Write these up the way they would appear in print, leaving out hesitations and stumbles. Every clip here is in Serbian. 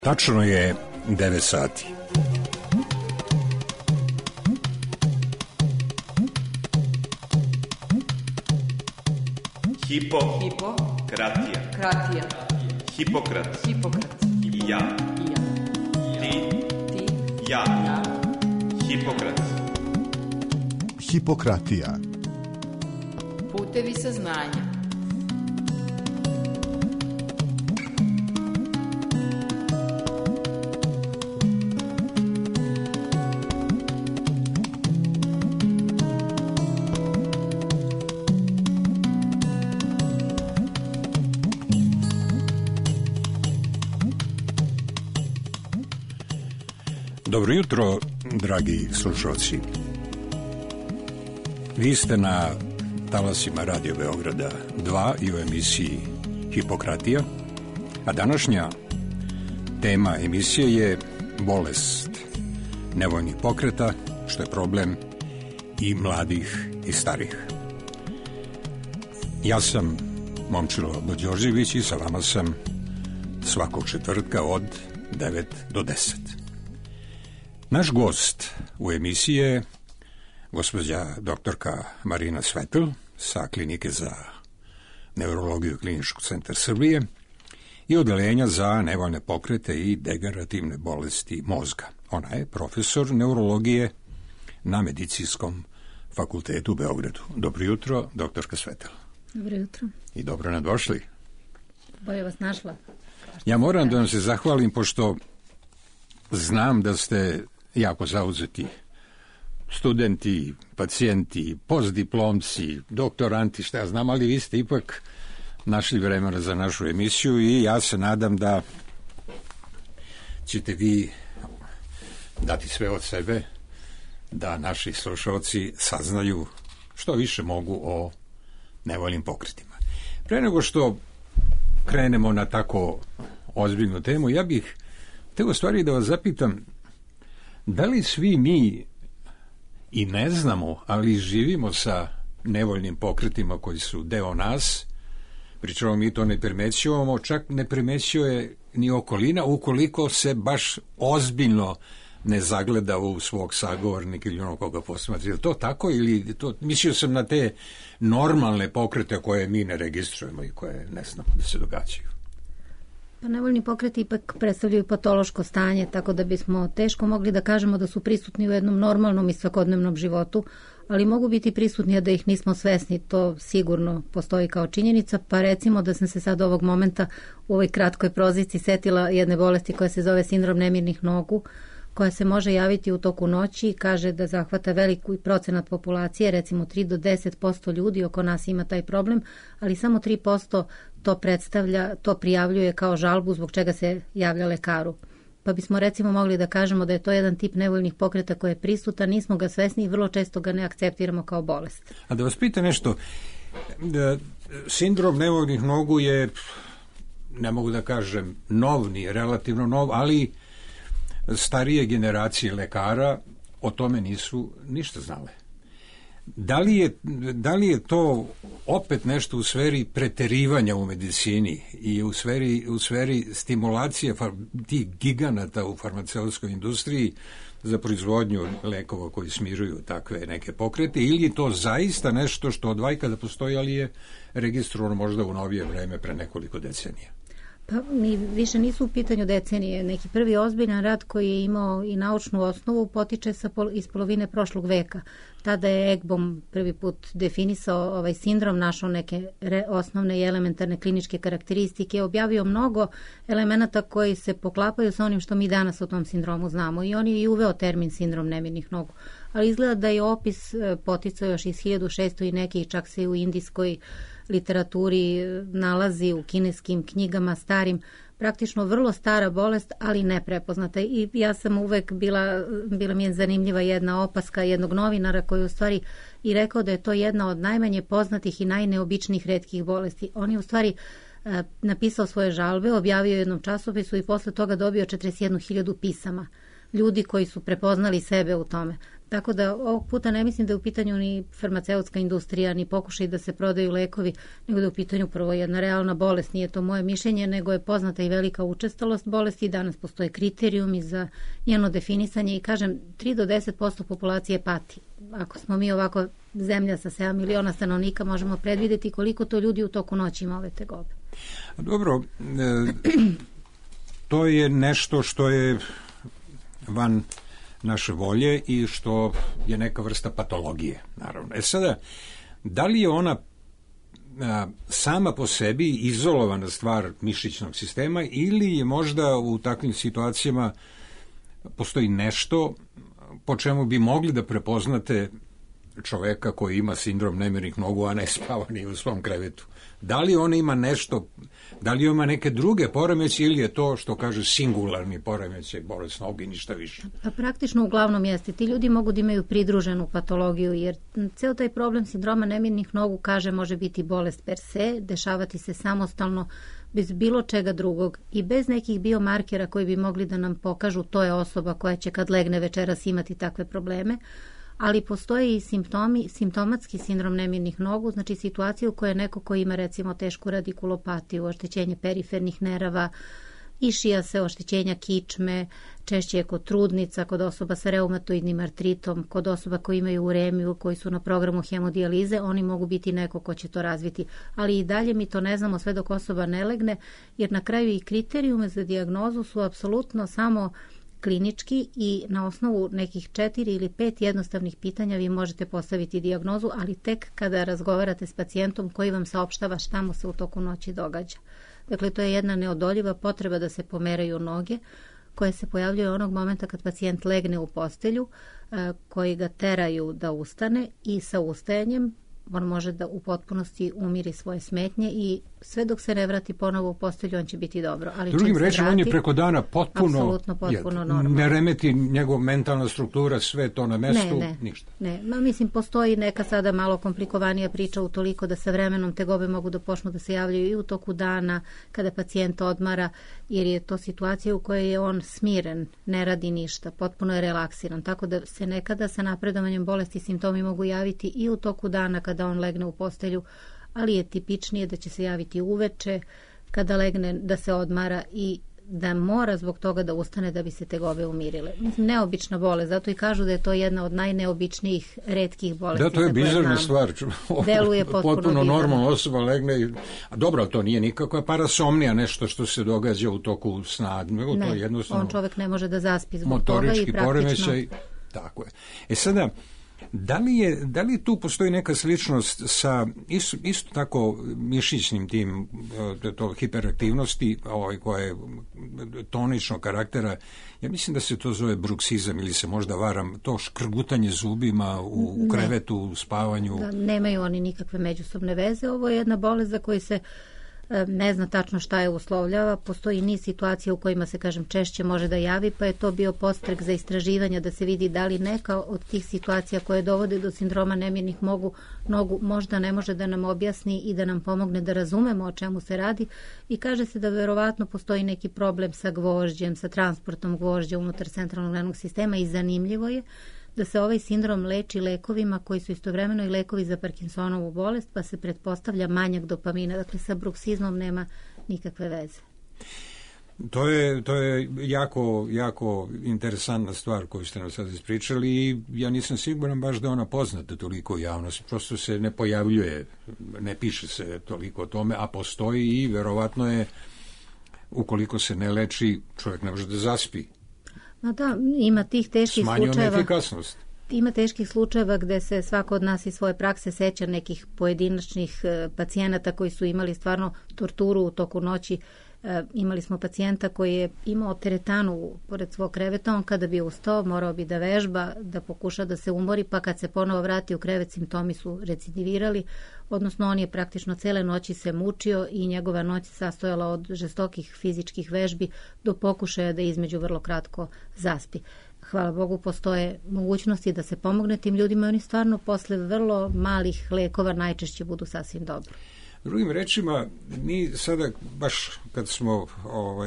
Tačno je 9 sati. Hipokratija. Hipokrat. Ja. Ti. Ja. Hipokrat. Hipokratija. Putevi saznanja. Dobro jutro, dragi slušalci. Vi ste na talasima Radio Beograda 2 i u emisiji Hipokratija, a današnja tema emisije je bolest nevoljnih pokreta, što je problem i mladih i starih. Ja sam Momčilo Đorđević i sa vama sam svakog četvrtka od 9 do 10. Naš gost u emisiji je gospođa doktorka Marina Svetl sa Klinike za neurologiju Kliničkog centra Srbije i odeljenja za nevoljne pokrete i degenerativne bolesti mozga. Ona je profesor neurologije na Medicinskom fakultetu u Beogradu. Dobro jutro, doktorka Svetl. Dobro jutro. I dobro nam došli. Bolje vas našla. Ja moram da vam se zahvalim, pošto znam da ste jako zauzeti studenti, pacijenti, postdiplomci, doktoranti, šta ja znam, ali vi ste ipak našli vremena za našu emisiju i ja se nadam da ćete vi dati sve od sebe da naši slušalci saznaju što više mogu o nevoljnim pokretima. Pre nego što krenemo na tako ozbiljnu temu, ja bih hteo u stvari da vas zapitam, da li svi mi i ne znamo, ali živimo sa nevoljnim pokretima koji su deo nas, pričamo mi to ne primećujemo, čak ne primećuje ni okolina, ukoliko se baš ozbiljno ne zagleda u svog sagovornika ili ono koga posmatra. Je li to tako ili to, mislio sam na te normalne pokrete koje mi ne registrujemo i koje ne znamo da se događaju? Pa nevoljni pokreti ipak predstavljaju patološko stanje, tako da bismo teško mogli da kažemo da su prisutni u jednom normalnom i svakodnevnom životu, ali mogu biti prisutni, a da ih nismo svesni, to sigurno postoji kao činjenica, pa recimo da sam se sad ovog momenta u ovoj kratkoj proziciji setila jedne bolesti koja se zove sindrom nemirnih nogu, koja se može javiti u toku noći i kaže da zahvata veliku procenat populacije, recimo 3 do 10% ljudi oko nas ima taj problem, ali samo 3% to prijavljuje kao žalbu zbog čega se javlja lekaru. Pa bismo recimo mogli da kažemo da je to jedan tip nevoljnih pokreta koji je prisutan, nismo ga svesni i vrlo često ga ne akceptiramo kao bolest. A da vas pita nešto, sindrom nevoljnih nogu je, ne mogu da kažem novni, relativno nov, ali starije lekara o tome nisu ništa znale. Da li je to opet nešto u sferi preterivanja u medicini i u sferi stimulacije tih giganata u farmaceutskoj industriji za proizvodnju lekova koji smiruju takve neke pokrete, ili je to zaista nešto što od vajka da postoji, ali je registrovano možda u novije vreme pre nekoliko decenija? Pa ni više nisu u pitanju decenije. Neki prvi ozbiljan rad koji je imao i naučnu osnovu potiče iz polovine prošlog veka. Tada je Ekbom prvi put definisao ovaj sindrom, našao neke osnovne i elementarne kliničke karakteristike, objavio mnogo elemenata koji se poklapaju sa onim što mi danas o tom sindromu znamo i on je i uveo termin sindrom nemirnih nogu. Ali izgleda da je opis poticao još iz 1600 i neki, čak se i u indijskoj literaturi nalazi, u kineskim knjigama starim, praktično vrlo stara bolest, ali neprepoznata. I ja sam uvek bila mi je zanimljiva jedna opaska jednog novinara koji u stvari i rekao da je to jedna od najmanje poznatih i najneobičnijih retkih bolesti. On je u stvari napisao svoje žalbe, objavio jednom časopisu i posle toga dobio 41.000 pisama. Ljudi koji su prepoznali sebe u tome. Tako da ovog puta ne mislim da je u pitanju ni farmaceutska industrija, ni pokušaj da se prodaju lekovi, nego da je u pitanju prvo jedna realna bolest. Nije to moje mišljenje, nego je poznata i velika učestalost bolesti. Danas postoje kriterijumi za njeno definisanje i kažem 3 do 10% populacije pati. Ako smo mi ovako zemlja sa 7 miliona stanovnika, možemo predvideti koliko to ljudi u toku noći ima ove tegobe. Dobro, to je nešto što je van naše volje i što je neka vrsta patologije, naravno. Sada, da li je ona sama po sebi izolovana stvar mišićnog sistema ili je možda u takvim situacijama postoji nešto po čemu bi mogli da prepoznate čoveka koji ima sindrom nemirnih nogu, a ne spava ni u svom krevetu? Da li on ima nešto, da li ima neke druge poremeće ili je to što kaže singularni poremeće, bolest noge i ništa više? Pa praktično uglavnom jeste. Ti ljudi mogu da imaju pridruženu patologiju, jer ceo taj problem sindroma nemirnih nogu, kaže, može biti bolest per se, dešavati se samostalno, bez bilo čega drugog i bez nekih biomarkera koji bi mogli da nam pokažu to je osoba koja će kad legne večeras imati takve probleme, ali postoje i simptomatski sindrom nemirnih nogu, znači situacija u kojoj neko ko ima recimo tešku radikulopatiju, oštećenje perifernih nerava, išija se, oštećenja kičme, češće je kod trudnica, kod osoba sa reumatoidnim artritom, kod osoba koji imaju uremiju, koji su na programu hemodijalize, oni mogu biti neko ko će to razviti. Ali i dalje mi to ne znamo sve dok osoba ne legne, jer na kraju i kriterijume za dijagnozu su apsolutno samo klinički i na osnovu nekih 4 ili 5 jednostavnih pitanja vi možete postaviti dijagnozu, ali tek kada razgovarate s pacijentom koji vam saopštava šta mu se u toku noći događa. Dakle, to je jedna neodoljiva potreba da se pomeraju noge, koje se pojavljuje onog momenta kad pacijent legne u postelju, koji ga teraju da ustane i sa ustajanjem on može da u potpunosti umiri svoje smetnje i sve dok se ne vrati ponovo u postelju, on će biti dobro. Ali drugim rečima, on je preko dana potpuno normalno. Ne remeti njegov mentalna struktura, sve to na mestu, ništa. Ne, mislim, postoji neka sada malo komplikovanija priča utoliko da sa vremenom tegobe mogu da počnu da se javljaju i u toku dana, kada pacijent odmara, jer je to situacija u kojoj je on smiren, ne radi ništa, potpuno je relaksiran, tako da se nekada sa napredovanjem bolesti simptomi mogu javiti i u toku dana kada on legne u postelju, ali je tipičnije da će se javiti uveče kada legne da se odmara i da mora zbog toga da ustane da bi se tegobe umirile. Mislim, neobična bolest, zato i kažu da je to jedna od najneobičnijih retkih bolesti. Da, to je bizarna stvar. Deluje potpuno normalna osoba legne. Dobro, to nije nikakva parasomnija, nešto što se događa u toku sna. Ne, to je jednostavno on čovek ne može da zaspi zbog toga i praktično. Motorički poremećaj, tako je. Sada, da li tu postoji neka sličnost sa isto tako mišićnim tim to hiperaktivnosti koja je toničnog karaktera? Ja mislim da se to zove bruksizam ili se možda varam, to škrgutanje zubima u krevetu, u spavanju. Da, nemaju oni nikakve međusobne veze. Ovo je jedna bolest za koju se ne zna tačno šta je uslovljava. Postoji niz situacija u kojima se, kažem, češće može da javi, pa je to bio podstrek za istraživanja da se vidi da li neka od tih situacija koje dovode do sindroma nemirnih nogu možda ne može da nam objasni i da nam pomogne da razumemo o čemu se radi. I kaže se da verovatno postoji neki problem sa gvožđem, sa transportom gvožđa unutar centralnog nervnog sistema i zanimljivo je da se ovaj sindrom leči lekovima koji su istovremeno i lekovi za Parkinsonovu bolest, pa se pretpostavlja manjak dopamina. Dakle, sa bruksizmom nema nikakve veze. To je jako interesantna stvar koju ste nam sad ispričali i ja nisam siguran baš da ona poznata toliko u javnosti. Prosto se ne pojavljuje, ne piše se toliko o tome, a postoji i verovatno je, ukoliko se ne leči, čovjek ne može da zaspi. No da, ima tih teških slučajeva. Smanjuje efikasnost. Ima teških slučajeva gde se svako od nas iz svoje prakse seća nekih pojedinačnih pacijenata koji su imali stvarno torturu u toku noći. Imali smo pacijenta koji je imao teretanu pored svog kreveta, on kada bi ustao morao bi da vežba, da pokuša da se umori, pa kad se ponovo vrati u krevet simptomi su recidivirali, odnosno on je praktično cele noći se mučio i njegova noć sastojala od žestokih fizičkih vežbi do pokušaja da između vrlo kratko zaspi. Hvala Bogu, postoje mogućnosti da se pomogne tim ljudima i oni stvarno posle vrlo malih lekova najčešće budu sasvim dobro. Drugim rečima, mi sada baš kad smo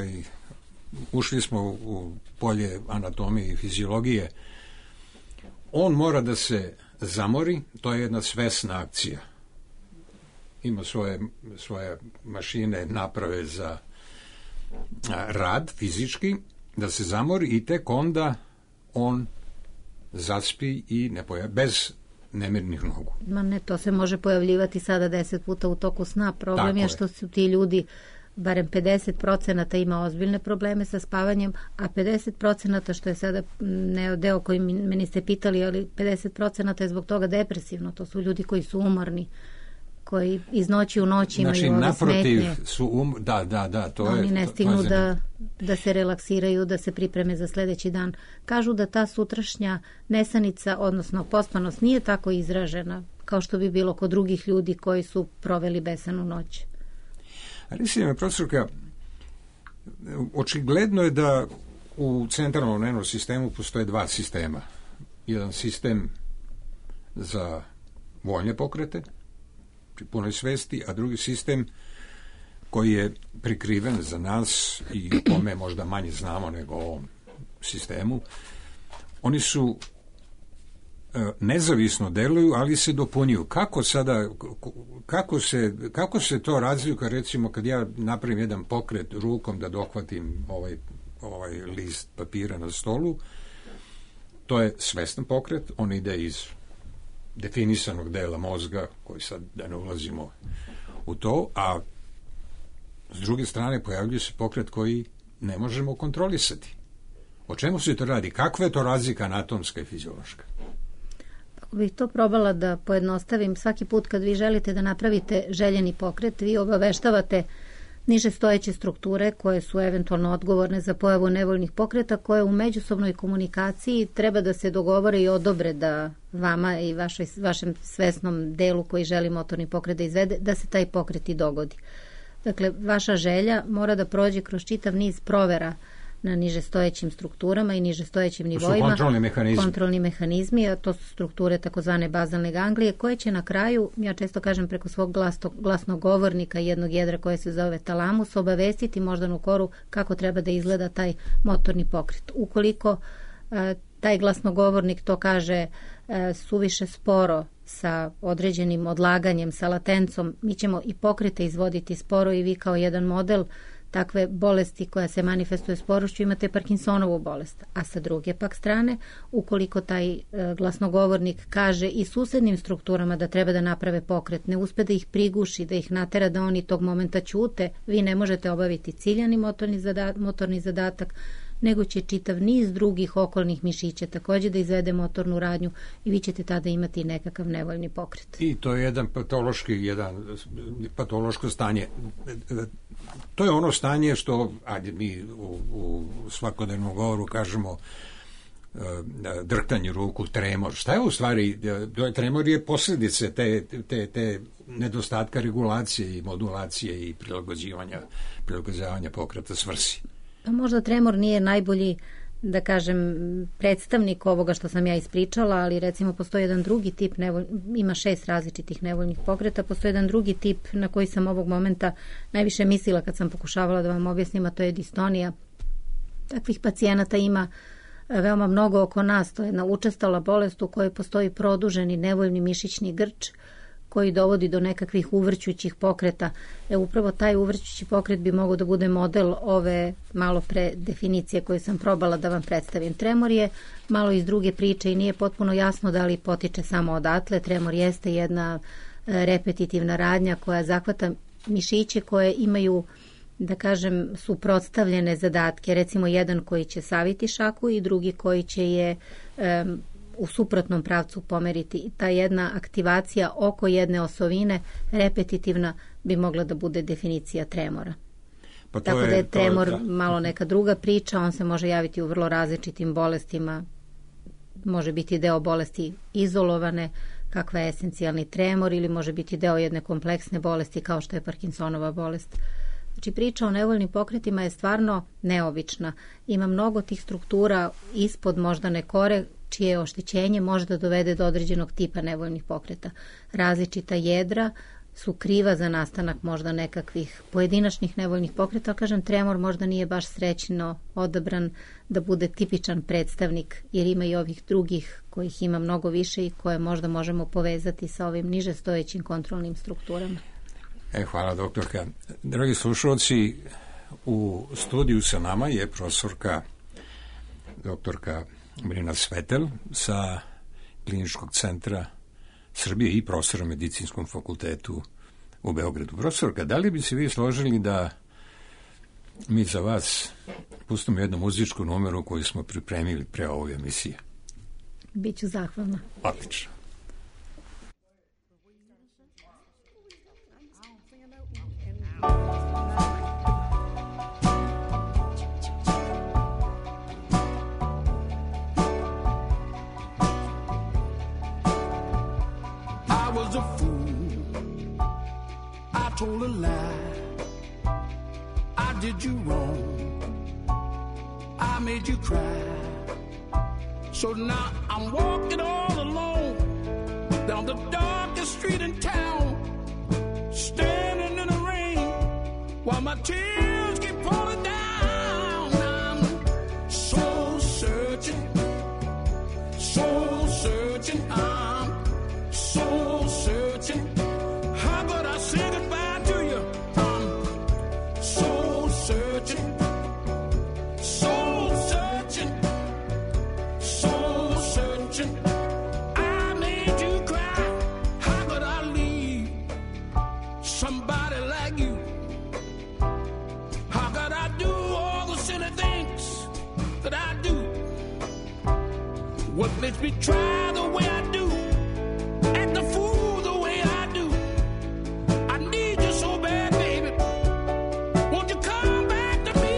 ušli smo u polje anatomije i fiziologije, on mora da se zamori, to je jedna svesna akcija. Ima svoje mašine, naprave za rad fizički, da se zamori i tek onda on zaspi i bez nemirnih nogu. Ma ne, to se može pojavljivati sada 10 puta u toku sna. Problem je što su ti ljudi, barem 50% ima ozbiljne probleme sa spavanjem, a 50% što je sada deo koji me niste pitali, ali 50% je zbog toga depresivno. To su ljudi koji su umorni, koji iz noći u noć imaju ove naprotiv smetnje. Su Oni ne stignu da se relaksiraju, da se pripreme za sledeći dan. Kažu da ta sutrašnja nesanica, odnosno pospanost, nije tako izražena kao što bi bilo kod drugih ljudi koji su proveli besanu noć. Ali me, profesorka, očigledno je da u centralnom nervnom sistemu postoje dva sistema. Jedan sistem za voljne pokrete, pri punoj svesti, a drugi sistem koji je prikriven za nas i o kome možda manje znamo nego o ovom sistemu. Oni su nezavisno deluju, ali se dopunjuju. Kako se to razlika, recimo kad ja napravim jedan pokret rukom da dohvatim ovaj list papira na stolu, to je svestan pokret, on ide iz definisanog dela mozga, koji sad da ne ulazimo u to, a s druge strane pojavljuje se pokret koji ne možemo kontrolisati. O čemu se to radi? Kakva je to razlika anatomska i fiziološka? Ako bih to probala da pojednostavim, svaki put kad vi želite da napravite željeni pokret, vi obaveštavate niže stojeće strukture koje su eventualno odgovorne za pojavu nevoljnih pokreta, koje u međusobnoj komunikaciji treba da se dogovore i odobre da vama i vašem svesnom delu koji želi motorni pokret da izvede, da se taj pokret i dogodi. Dakle, vaša želja mora da prođe kroz čitav niz provera na niže stojećim strukturama i niže stojećim nivoima. To su kontrolni mehanizmi, a to su strukture takozvane bazalne ganglije, koje će na kraju, ja često kažem preko svog glasnogovornika jednog jedra koje se zove talamus, obavestiti moždanu koru kako treba da izgleda taj motorni pokret. Ukoliko taj glasnogovornik to kaže suviše sporo, sa određenim odlaganjem, sa latencom, mi ćemo i pokrete izvoditi sporo i vi kao jedan model takve bolesti koja se manifestuje sporošću imate Parkinsonovu bolest. A sa druge pak strane, ukoliko taj glasnogovornik kaže i susednim strukturama da treba da naprave pokret, ne uspe da ih priguši, da ih natera da oni tog momenta ćute, vi ne možete obaviti ciljani motorni zadatak, nego će čitav niz drugih okolnih mišića također da izvede motornu radnju i vi ćete tada imati nekakav nevoljni pokret. I to je jedan patološko stanje. To je ono stanje što, ajde mi u svakodnevnom govoru kažemo drhtanje ruku, tremor. Šta je u stvari? Tremor je posljedice te nedostatka regulacije i modulacije i prilagođavanja pokreta svrsi. Možda tremor nije najbolji, da kažem, predstavnik ovoga što sam ja ispričala, ali recimo postoji jedan drugi tip, ima 6 različitih nevoljnih pokreta, postoji jedan drugi tip na koji sam ovog momenta najviše mislila kad sam pokušavala da vam objasnim, a to je distonija. Takvih pacijenata ima veoma mnogo oko nas, to je jedna učestala bolest u kojoj postoji produženi nevoljni mišićni grč koji dovodi do nekakvih uvrćućih pokreta. Upravo taj uvrćući pokret bi mogao da bude model ove malo pre definicije koje sam probala da vam predstavim. Tremor je malo iz druge priče i nije potpuno jasno da li potiče samo odatle. Tremor jeste jedna repetitivna radnja koja zahvata mišiće koje imaju, da kažem, suprotstavljene zadatke. Recimo jedan koji će saviti šaku i drugi koji će je u suprotnom pravcu pomeriti. Ta jedna aktivacija oko jedne osovine repetitivna bi mogla da bude definicija tremora. Tako da je tremor malo neka druga priča, on se može javiti u vrlo različitim bolestima, može biti deo bolesti izolovane, kakva je esencijalni tremor, ili može biti deo jedne kompleksne bolesti kao što je Parkinsonova bolest. Znači, priča o nevoljnim pokretima je stvarno neobična. Ima mnogo tih struktura ispod moždane kore čije oštećenje može da dovede do određenog tipa nevoljnih pokreta. Različita jedra su kriva za nastanak možda nekakvih pojedinačnih nevoljnih pokreta, ali kažem, tremor možda nije baš srećno odabran da bude tipičan predstavnik, jer ima i ovih drugih kojih ima mnogo više i koje možda možemo povezati sa ovim niže stojećim kontrolnim strukturama. Hvala, doktorka. Dragi slušalci, u studiju sa nama je profesorka doktorka Mirina Svetel sa Kliničkog centra Srbije i profesor na Medicinskom fakultetu u Beogradu. Profesorka, da li bi se vi složili da mi za vas pustimo jednu muzičku numeru koju smo pripremili pre ove emisije? Biću zahvalna. Odlično. A fool, I told a lie, I did you wrong, I made you cry. So now I'm walking all alone down the darkest street in town, standing in the rain while my tears keep falling down. I'm soul searching, I'm soul searching. How could I say goodbye to you? I'm soul searching, soul searching, soul searching. I made you cry. How could I leave somebody like you? How could I do all the silly things that I do? What makes me try the way I do? The fool the way I do. I need you so bad, baby. Won't you come back to me?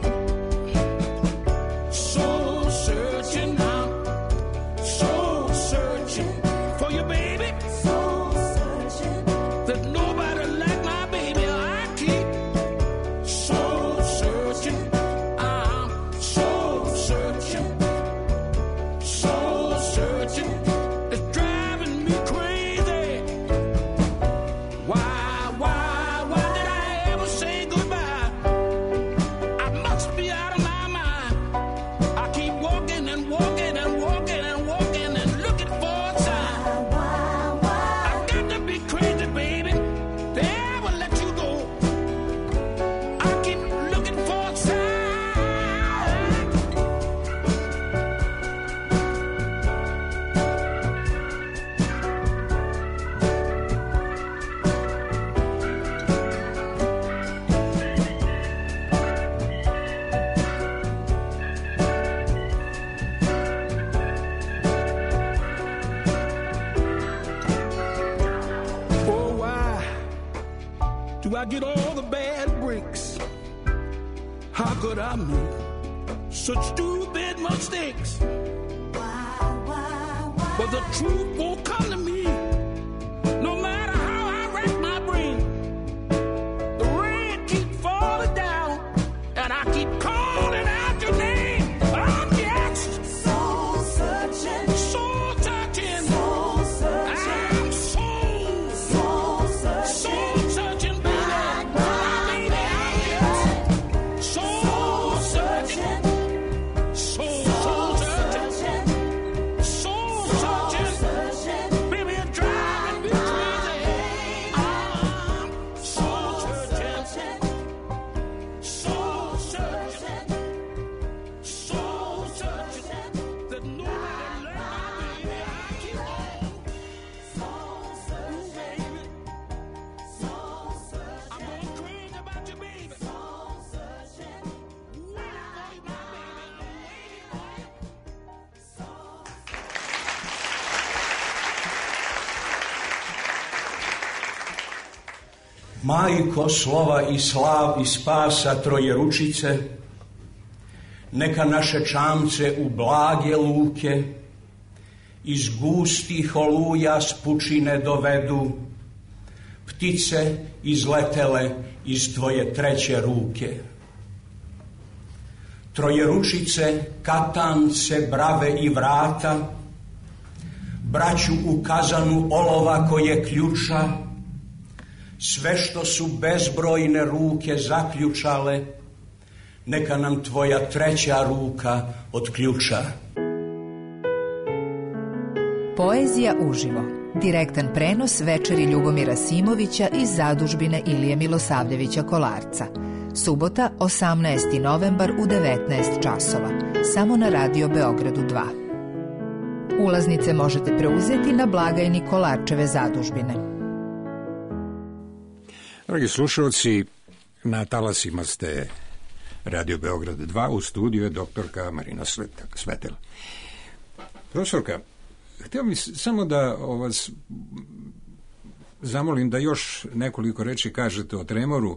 Soul searching, I'm soul searching for you, baby. Soul searching. There's nobody like my baby. I keep soul searching. I'm soul searching. Soul searching. It's driving me crazy. Why did I ever say goodbye? I must be out of my mind. I keep walking and walking and walking and walking and looking for a sign. I got to be crazy, baby, to ever let you go. I keep looking for a sign. I get all the bad breaks. How could I make such stupid mistakes? But the truth won't come to me, no matter how I rack my brain. The rain keeps falling down, and I keep calling out your name. I'm just soul searching, soul searching, soul searching. I'm soul searching. Majko slova i slav i spasa Trojeručice, neka naše čamce u blage luke iz gustih oluja s pučine dovedu, ptice izletele iz tvoje treće ruke. Trojeručice, katance, brave i vrata, braću u kazanu olova koje ključa, sve što su bezbrojne ruke zaključale, neka nam tvoja treća ruka otključa. Poezija uživo. Direktan prenos večeri Ljubomira Simovića iz zadužbine Ilije Milosavljevića Kolarca. Subota, 18. novembar u 19 časova. Samo na Radio Beogradu 2. Ulaznice možete preuzeti na blagajni Kolarčeve zadužbine. Dragi slušalci, na talasima ste Radio Beograd 2, u studiju je doktorka Marina Svetel. Profesorka, htio bih samo da vas zamolim da još nekoliko reči kažete o tremoru,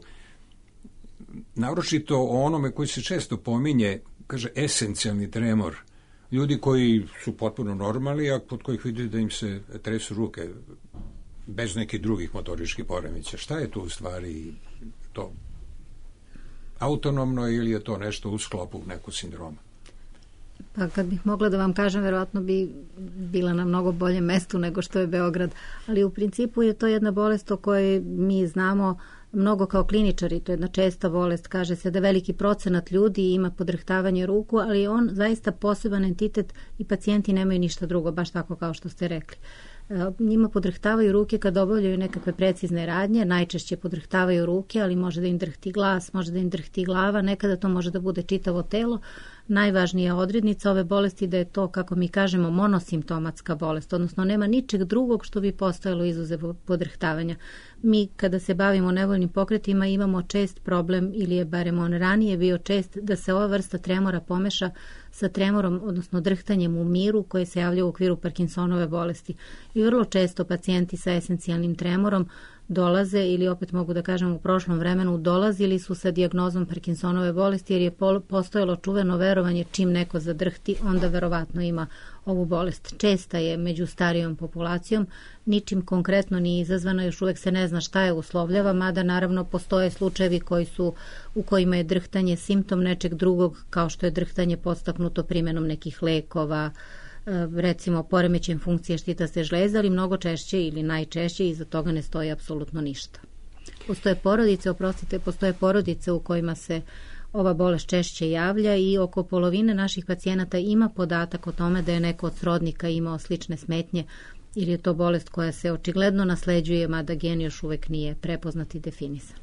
naročito o onome koji se često pominje, kaže esencijalni tremor. Ljudi koji su potpuno normalni, a kod kojih vidite da im se tresu ruke bez nekih drugih motoričkih poremećaja. Šta je to u stvari to? Autonomno ili je to nešto u sklopu nekog sindroma? Pa kad bih mogla da vam kažem, verovatno bi bila na mnogo boljem mestu nego što je Beograd, ali u principu je to jedna bolest o kojoj mi znamo mnogo kao kliničari, to je jedna česta bolest, kaže se da veliki procenat ljudi ima podrhtavanje ruku, ali on zaista poseban entitet i pacijenti nemaju ništa drugo, baš tako kao što ste rekli. Njima podrhtavaju ruke kad obavljaju nekakve precizne radnje, najčešće podrhtavaju ruke, ali može da im drhti glas, može da im drhti glava, nekada to može da bude čitavo telo. Najvažnija odrednica ove bolesti da je to, kako mi kažemo, monosimptomatska bolest, odnosno nema ničeg drugog što bi postojalo izuzev podrhtavanja. Mi kada se bavimo nevoljnim pokretima imamo čest problem, ili je barem on ranije bio čest, da se ova vrsta tremora pomeša sa tremorom, odnosno drhtanjem u miru koje se javlja u okviru Parkinsonove bolesti. I vrlo često pacijenti sa esencijalnim tremorom dolaze, ili opet mogu da kažem u prošlom vremenu, dolazili su sa dijagnozom Parkinsonove bolesti jer je postojalo čuveno verovanje čim neko zadrhti, onda verovatno ima ovu bolest. Česta je među starijom populacijom, ničim konkretno nije izazvana, još uvek se ne zna šta je uslovljava, mada naravno postoje slučajevi u kojima je drhtanje simptom nečeg drugog, kao što je drhtanje podstaknuto primenom nekih lekova, recimo poremećajem funkcije štitaste žleze, ali mnogo češće ili najčešće iza toga ne stoji apsolutno ništa. Postoje porodice u kojima se ova bolest češće javlja i oko polovine naših pacijenata ima podatak o tome da je neko od srodnika imao slične smetnje ili je to bolest koja se očigledno nasleđuje, mada gen još uvek nije prepoznat i definisan.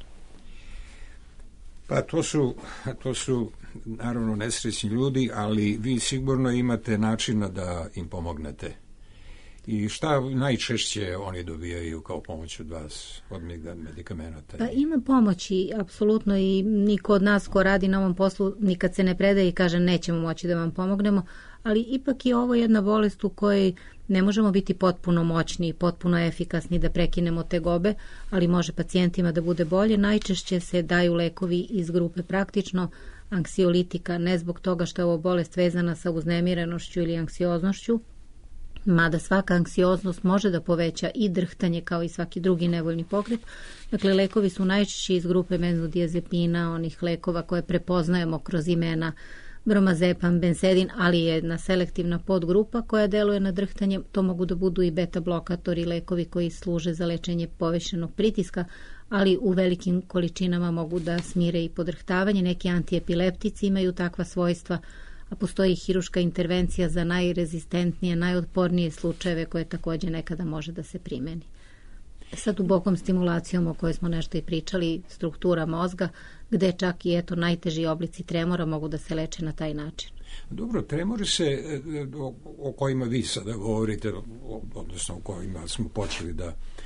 Pa to su naravno nesrećni ljudi, ali vi sigurno imate načina da im pomognete. I šta najčešće oni dobijaju kao pomoć od vas, od medikamenata? Pa ima pomoći, apsolutno, i niko od nas ko radi na ovom poslu nikad se ne predaje i kaže nećemo moći da vam pomognemo, ali ipak je ovo jedna bolest u kojoj ne možemo biti potpuno moćni i potpuno efikasni da prekinemo tegobe, ali može pacijentima da bude bolje. Najčešće se daju lekovi iz grupe praktično anksiolitika, ne zbog toga što je ovo bolest vezana sa uznemirenošću ili anksioznošću, mada svaka anksioznost može da poveća i drhtanje kao i svaki drugi nevoljni pokret. Dakle, lekovi su najčešće iz grupe benzodiazepina, onih lekova koje prepoznajemo kroz imena bromazepam, bensedin, ali je jedna selektivna podgrupa koja deluje na drhtanje. To mogu da budu i beta blokatori, lekovi koji služe za lečenje povišenog pritiska, ali u velikim količinama mogu da smire i podrhtavanje. Neki antiepileptici imaju takva svojstva, a postoji hiruška intervencija za najrezistentnije, najotpornije slučajeve koje također nekada može da se primeni. Sa dubokom stimulacijom o kojoj smo nešto i pričali, struktura mozga, gde čak i najteži oblici tremora mogu da se leče na taj način. Dobro, tremori se o kojima vi sada govorite, odnosno o kojima smo počeli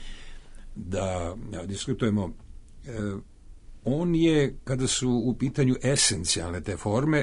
da diskutujemo, on je, kada su u pitanju esencijalne te forme,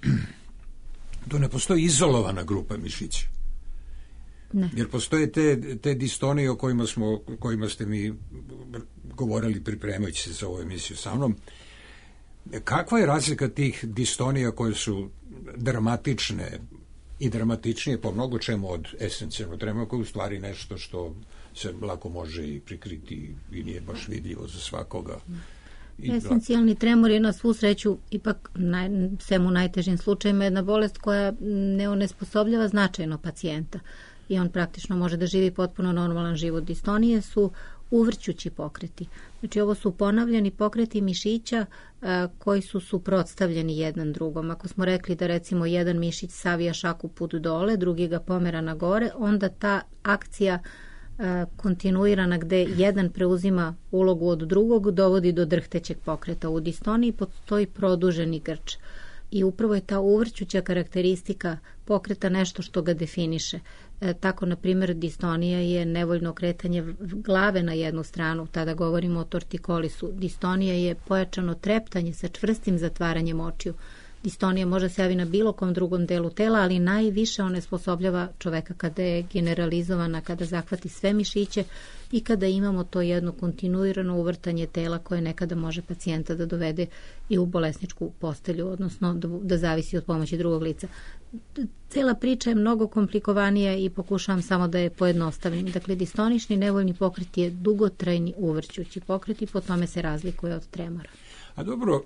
to ne postoji izolovana grupa mišića. Ne. Jer postoje te distonije o kojima ste mi govorili pripremajući se za ovu emisiju sa mnom. Kakva je razlika tih distonija koje su dramatične i dramatičnije po mnogo čemu od esencijalnog tremora, koje je u stvari nešto što se lako može i prikriti i nije baš vidljivo za svakoga. Esencijalni tremor je na svu sreću ipak sem u najtežim slučajima jedna bolest koja ne onesposobljava značajno pacijenta i on praktično može da živi potpuno normalan život. Distonije su uvrćući pokreti. Znači ovo su ponavljani pokreti mišića koji su suprotstavljeni jedan drugom. Ako smo rekli da recimo jedan mišić savija šaku put dole, drugi ga pomera na gore, onda ta akcija kontinuirana gde jedan preuzima ulogu od drugog dovodi do drhtećeg pokreta. U distoniji postoji produženi grč i upravo je ta uvrćuća karakteristika pokreta nešto što ga definiše. Tako, na primjer, distonija je nevoljno okretanje glave na jednu stranu, tada govorimo o tortikolisu. Distonija je pojačano treptanje sa čvrstim zatvaranjem očiju. Distonija može se javi na bilo kom drugom delu tela, ali najviše onesposobljava čoveka kada je generalizovana, kada zahvati sve mišiće i kada imamo to jedno kontinuirano uvrtanje tela koje nekada može pacijenta da dovede i u bolesničku postelju, odnosno da zavisi od pomoći drugog lica. Cela priča je mnogo komplikovanija i pokušavam samo da je pojednostavim. Dakle, distonični nevoljni pokret je dugotrajni uvrćući pokret i po tome se razlikuje od tremora. A dobro,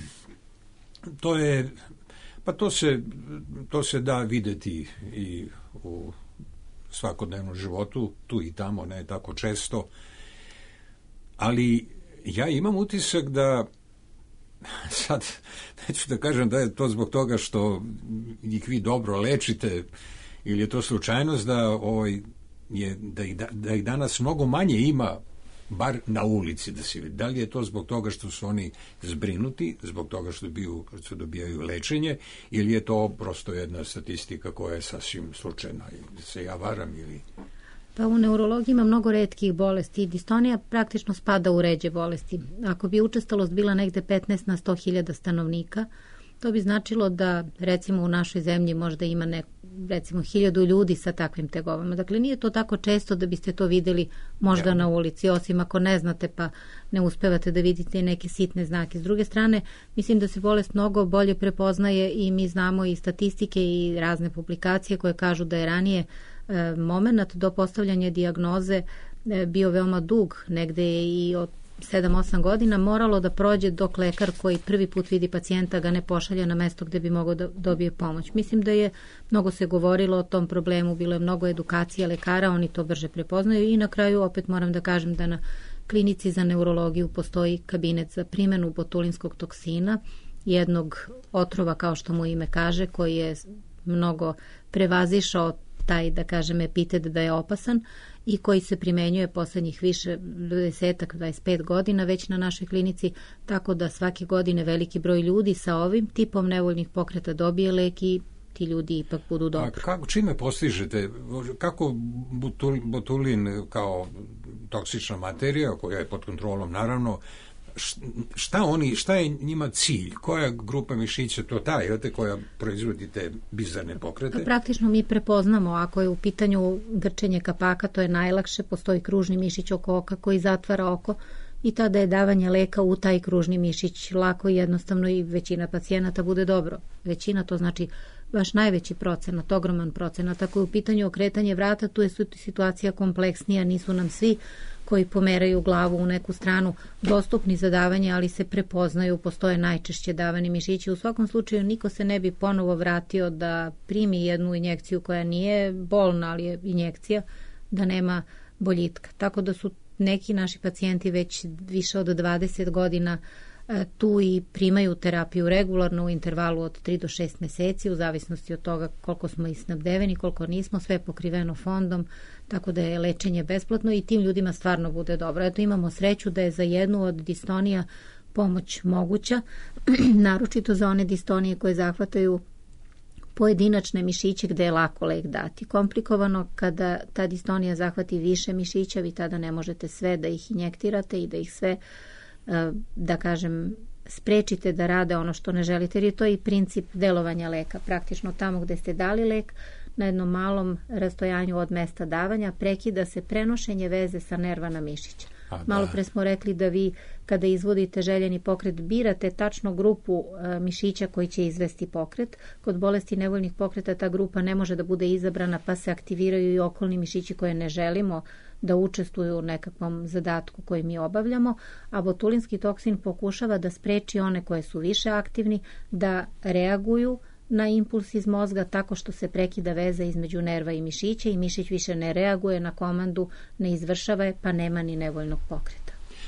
to se da videti i u svakodnevnom životu, tu i tamo, ne tako često, ali ja imam utisak da sad, neću da kažem da je to zbog toga što ih vi dobro lečite ili je to slučajnost da ih danas mnogo manje ima bar na ulici da se vidi. Da li je to zbog toga što su oni zbrinuti, zbog toga što dobijaju lečenje, ili je to prosto jedna statistika koja je sasvim slučajna, ili se ja varam, ili... Pa u neurologiji ima mnogo retkih bolesti. Distonija praktično spada u ređe bolesti. Ako bi učestalost bila negde 15 na 100.000 stanovnika, to bi značilo da recimo u našoj zemlji možda ima recimo 1000 ljudi sa takvim tegobama. Dakle, nije to tako često da biste to videli možda na ulici, osim ako ne znate pa ne uspevate da vidite neke sitne znake. S druge strane, mislim da se bolest mnogo bolje prepoznaje i mi znamo i statistike i razne publikacije koje kažu da je ranije moment do postavljanja dijagnoze bio veoma dug, negde je i od 7-8 godina moralo da prođe dok lekar koji prvi put vidi pacijenta ga ne pošalje na mesto gde bi mogao da dobije pomoć. Mislim da je mnogo se govorilo o tom problemu, bilo je mnogo edukacija lekara, oni to brže prepoznaju i na kraju opet moram da kažem da na klinici za neurologiju postoji kabinet za primenu botulinskog toksina, jednog otrova kao što mu ime kaže, koji je mnogo prevazišao taj, da kažem, epitet da je opasan i koji se primenjuje poslednjih više 10-25 godina već na našoj klinici, tako da svake godine veliki broj ljudi sa ovim tipom nevoljnih pokreta dobije lek i ti ljudi ipak budu dobro. A čime postižete? Kako botulin kao toksična materija, koja je pod kontrolom naravno, šta je njima cilj? Koja grupa mišića to koja proizvodi te bizarne pokrete? Praktično mi prepoznamo, ako je u pitanju grčenje kapaka, to je najlakše, postoji kružni mišić oko oka koji zatvara oko i tada je davanje leka u taj kružni mišić lako i jednostavno i većina pacijenata bude dobro. Većina, to znači baš najveći procenat, ogroman procenat. Ako je u pitanju okretanje vrata, tu je situacija kompleksnija, nisu nam svi koji pomeraju glavu u neku stranu dostupni za davanje, ali se prepoznaju, postoje najčešće davani mišići. U svakom slučaju niko se ne bi ponovo vratio da primi jednu injekciju koja nije bolna, ali je injekcija, da nema boljitka. Tako da su neki naši pacijenti već više od 20 godina tu i primaju terapiju regularno u intervalu od 3 do 6 meseci, u zavisnosti od toga koliko smo snabdeveni, koliko nismo, sve pokriveno fondom, tako da je lečenje besplatno i tim ljudima stvarno bude dobro. Eto, imamo sreću da je za jednu od distonija pomoć moguća, naročito za one distonije koje zahvataju pojedinačne mišiće gde je lako lek dati. Komplikovano kada ta distonija zahvati više mišića, vi tada ne možete sve da ih injektirate i da ih sve, da kažem, sprečite da rade ono što ne želite, jer je to i princip delovanja leka. Praktično tamo gde ste dali lek, na jednom malom rastojanju od mesta davanja, prekida se prenošenje veze sa nerva na mišić. Malo pre smo rekli da vi kada izvodite željeni pokret birate tačno grupu mišića koji će izvesti pokret. Kod bolesti nevoljnih pokreta ta grupa ne može da bude izabrana pa se aktiviraju i okolni mišići koje ne želimo da učestvuju u nekakvom zadatku koji mi obavljamo, a botulinski toksin pokušava da spreči one koje su više aktivni da reaguju na impuls iz mozga tako što se prekida veza između nerva i mišića i mišić više ne reaguje na komandu, ne izvršava je, pa nema ni nevoljnog pokreta.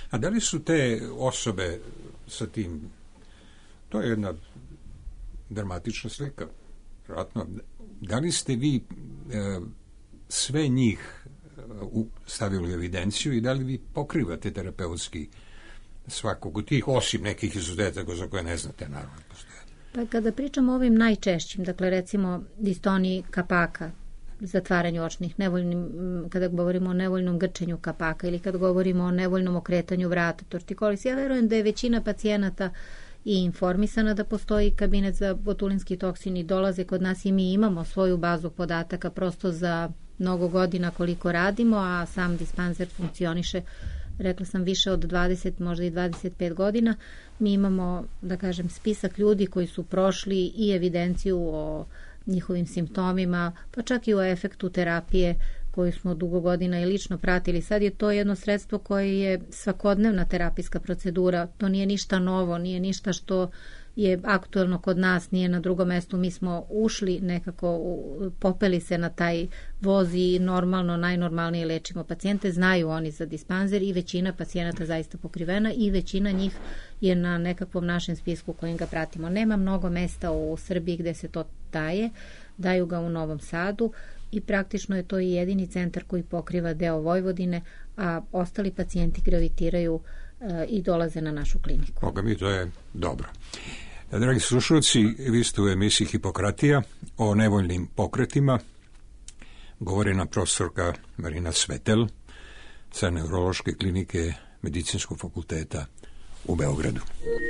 A da li su te osobe sa tim, to je jedna dramatična slika, vjerojatno, da li ste vi sve njih stavili u evidenciju i da li vi pokrivate terapeutski svakog od tih, osim nekih izuzetaka za koje ne znate, naravno postoje? Pa kada pričamo o ovim najčešćim, dakle recimo distoniji kapaka, zatvaranju očnih, kada govorimo o nevoljnom grčenju kapaka ili kada govorimo o nevoljnom okretanju vrata, tortikolis, ja verujem da je većina pacijenata i informisana da postoji kabinet za botulinski toksin i dolaze kod nas i mi imamo svoju bazu podataka prosto za mnogo godina koliko radimo, a sam dispanzer funkcioniše, rekla sam, više od 20, možda i 25 godina. Mi imamo, da kažem, spisak ljudi koji su prošli i evidenciju o njihovim simptomima, pa čak i o efektu terapije koju smo dugo godina i lično pratili. Sad je to jedno sredstvo koje je svakodnevna terapijska procedura, to nije ništa novo, nije ništa što je aktuelno kod nas, nije na drugom mestu. Mi smo ušli nekako, popeli se na taj voz i normalno, najnormalnije lečimo pacijente, znaju oni za dispanzer i većina pacijenata zaista pokrivena i većina njih je na nekakvom našem spisku kojim ga pratimo. Nema mnogo mesta u Srbiji gde se to daje, daju ga u Novom Sadu i praktično je to i jedini centar koji pokriva deo Vojvodine, a ostali pacijenti gravitiraju i dolaze na našu kliniku. Boga mi, to je dobro. Dragi slušalci, vi ste u emisiji Hipokratija o nevoljnim pokretima. Govori nam profesorka Marina Svetel sa Neurološke klinike Medicinskog fakulteta u Beogradu.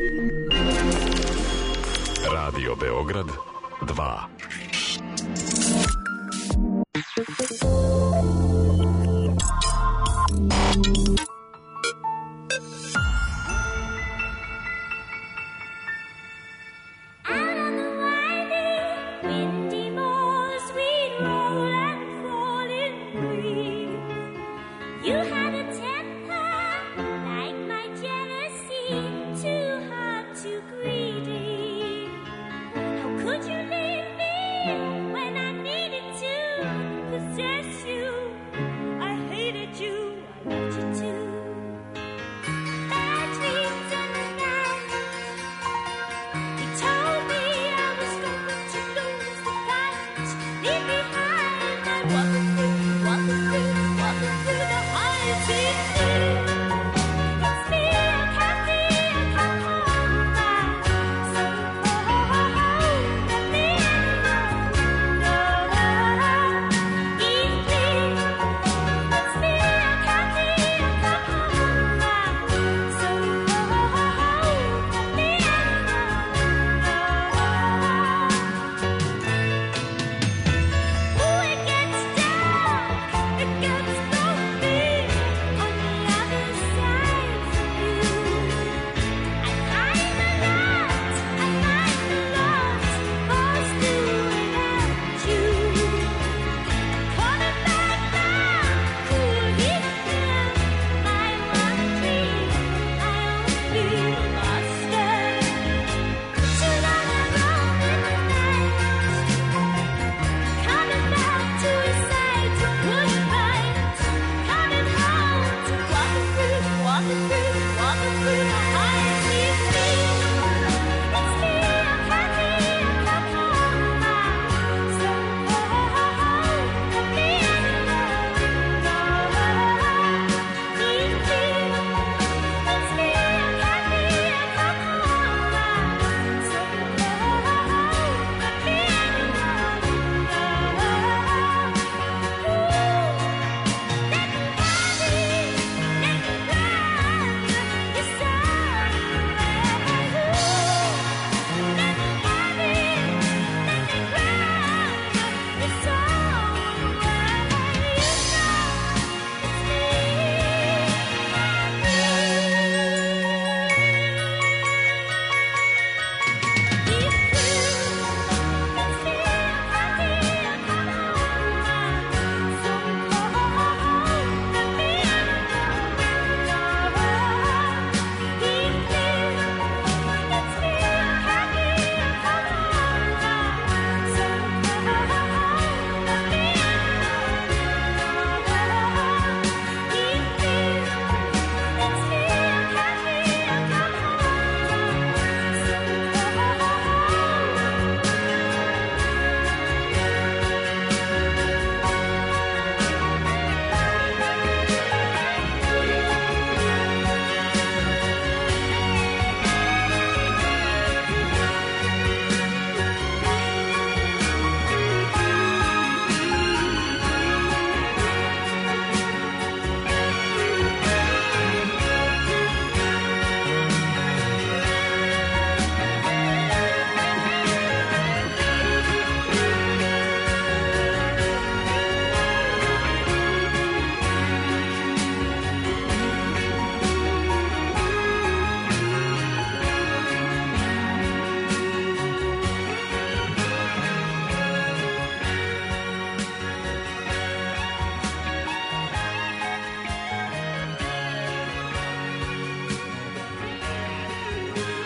Radio Beograd 2. Could you leave me when I needed to possess you?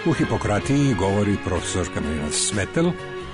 U Hipokratiji govori profesor Katarina Smetel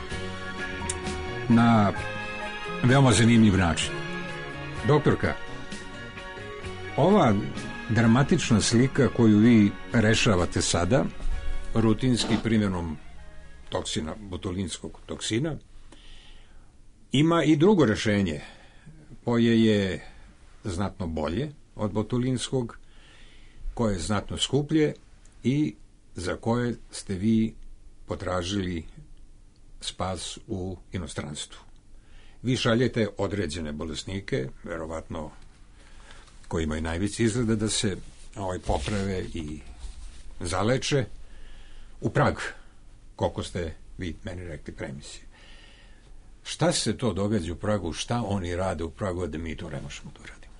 na veoma zanimljiv način. Doktorka, ova dramatična slika koju vi rešavate sada, rutinski primjenom toksina, botulinskog toksina, ima i drugo rešenje, koje je znatno bolje od botulinskog, koje je znatno skuplje i za koje ste vi potražili spas u inostranstvu. Vi šaljete određene bolesnike, verovatno koji imaju najveći izgleda da se poprave i zaleče, u Prag, koliko ste vi meni rekli premisije. Šta se to događa u Pragu, šta oni rade u Pragu, da mi to ne možemo da uradimo?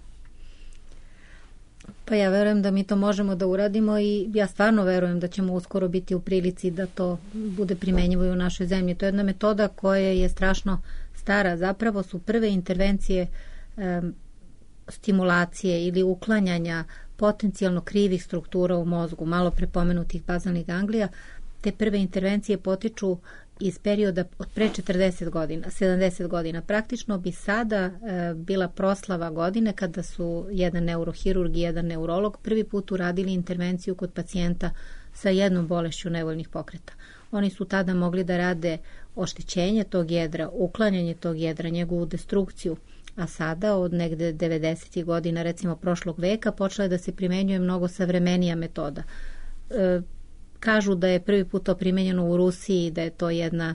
Pa ja verujem da mi to možemo da uradimo i ja stvarno verujem da ćemo uskoro biti u prilici da to bude primenjivo i u našoj zemlji. To je jedna metoda koja je strašno stara. Zapravo su prve intervencije stimulacije ili uklanjanja potencijalno krivih struktura u mozgu, malo prepomenutih bazalnih ganglija. Te prve intervencije potiču iz perioda od pre 40 godina, 70 godina. Praktično bi sada bila proslava godine kada su jedan neurohirurg i jedan neurolog prvi put uradili intervenciju kod pacijenta sa jednom bolešću nevoljnih pokreta. Oni su tada mogli da rade oštećenje tog jedra, uklanjanje tog jedra, njegovu destrukciju, a sada od negde 90. godina, recimo prošlog veka, počela je da se primenjuje mnogo savremenija metoda. Kažu da je prvi put to primenjeno u Rusiji, da je to jedna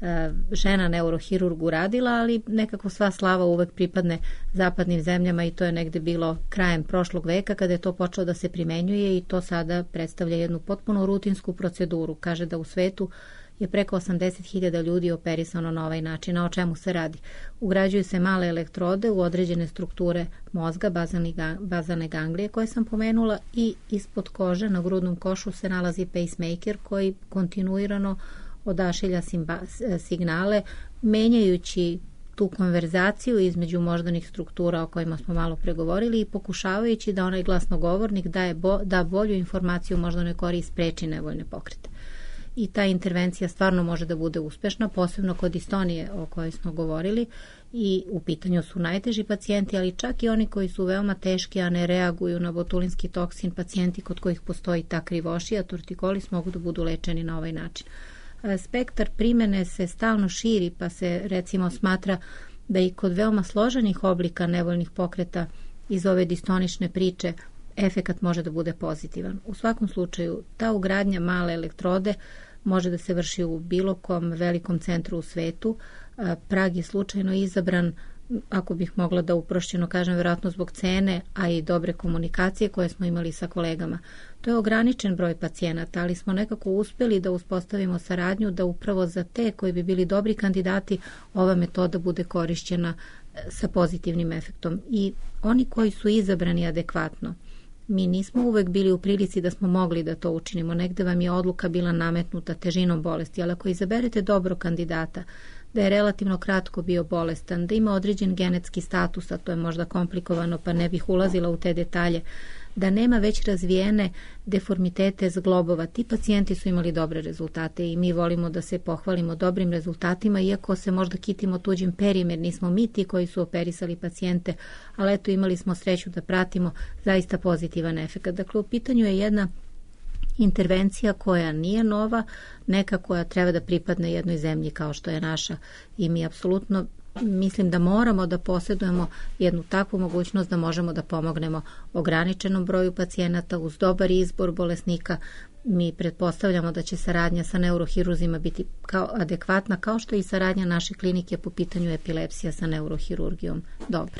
žena neurohirurg uradila, ali nekako sva slava uvek pripadne zapadnim zemljama i to je negde bilo krajem prošlog veka kada je to počelo da se primenjuje i to sada predstavlja jednu potpuno rutinsku proceduru. Kaže da u svetu je preko 80.000 ljudi operisano na ovaj način. A o čemu se radi? Ugrađuju se male elektrode u određene strukture mozga, bazalne ganglije koje sam pomenula, i ispod kože na grudnom košu se nalazi pacemaker koji kontinuirano odašilja signale, menjajući tu konverzaciju između moždanih struktura o kojima smo malo pregovorili i pokušavajući da onaj glasnogovornik da bolju informaciju moždanoj kori i spreči nevoljne pokrete. I ta intervencija stvarno može da bude uspešna, posebno kod distonije o kojoj smo govorili, i u pitanju su najteži pacijenti, ali čak i oni koji su veoma teški, a ne reaguju na botulinski toksin, pacijenti kod kojih postoji ta krivošija, tortikolis, mogu da budu lečeni na ovaj način. Spektar primene se stalno širi, pa se recimo smatra da i kod veoma složenih oblika nevoljnih pokreta iz ove distonične priče efekat može da bude pozitivan. U svakom slučaju, ta ugradnja male elektrode može da se vrši u bilo kom velikom centru u svetu. Prag je slučajno izabran, ako bih mogla da uprošćeno kažem, vjerojatno zbog cene, a i dobre komunikacije koje smo imali sa kolegama. To je ograničen broj pacijenata, ali smo nekako uspeli da uspostavimo saradnju da upravo za te koji bi bili dobri kandidati ova metoda bude korišćena sa pozitivnim efektom. I oni koji su izabrani adekvatno, mi nismo uvek bili u prilici da smo mogli da to učinimo. Negde vam je odluka bila nametnuta težinom bolesti, ali ako izaberete dobro kandidata, da je relativno kratko bio bolestan, da ima određen genetski status, a to je možda komplikovano, pa ne bih ulazila u te detalje, da nema već razvijene deformitete zglobova. Ti pacijenti su imali dobre rezultate i mi volimo da se pohvalimo dobrim rezultatima, iako se možda kitimo tuđim perijem, jer nismo mi ti koji su operisali pacijente, ali eto imali smo sreću da pratimo zaista pozitivan efekt. Dakle, u pitanju je jedna intervencija koja nije nova, neka koja treba da pripadne jednoj zemlji kao što je naša, i mi apsolutno mislim da moramo da posjedujemo jednu takvu mogućnost da možemo da pomognemo ograničenom broju pacijenata uz dobar izbor bolesnika. Mi pretpostavljamo da će saradnja sa neurohiruzima biti adekvatna, kao što i saradnja naše klinike po pitanju epilepsija sa neurohirurgijom dobra.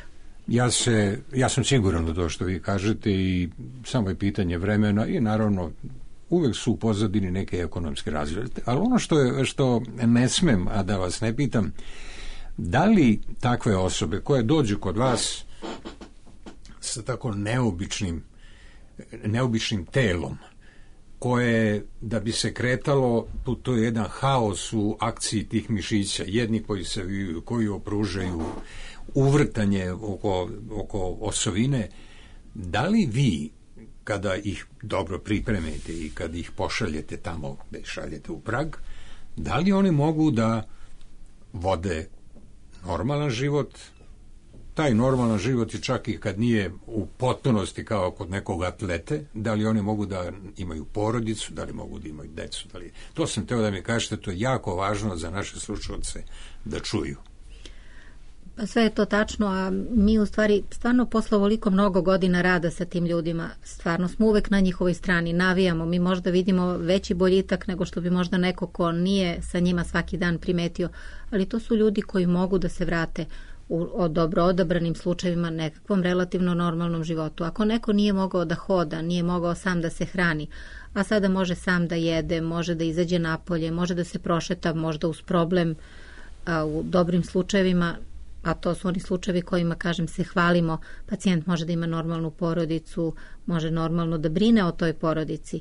Ja sam siguran da to što vi kažete i samo je pitanje vremena i naravno uvek su u pozadini neke ekonomske razlike. Ali ono što ne smem, a da vas ne pitam, da li takve osobe koje dođu kod vas sa tako neobičnim telom, koje da bi se kretalo, to je jedan haos u akciji tih mišića, jedni koji opružaju uvrtanje oko osovine, da li vi kada ih dobro pripremite i kada ih pošaljete tamo da ih šaljete u Prag, da li oni mogu da vode normalan život? Taj normalan život je čak i kad nije u potpunosti kao kod nekog atlete, da li oni mogu da imaju porodicu, da li mogu da imaju decu, da li... To sam teo da mi kažete, to je jako važno za naše slušalce da čuju. Pa sve je to tačno, a mi u stvari stvarno posle ovoliko mnogo godina rada sa tim ljudima, stvarno smo uvek na njihovoj strani, navijamo, mi možda vidimo veći boljitak nego što bi možda neko ko nije sa njima svaki dan primetio, ali to su ljudi koji mogu da se vrate u dobro odabranim slučajevima nekakvom relativno normalnom životu. Ako neko nije mogao da hoda, nije mogao sam da se hrani, a sada može sam da jede, može da izađe napolje, može da se prošeta možda uz problem, a u dobrim slučajevima, a to su oni slučajevi kojima, kažem, se hvalimo, pacijent može da ima normalnu porodicu, može normalno da brine o toj porodici,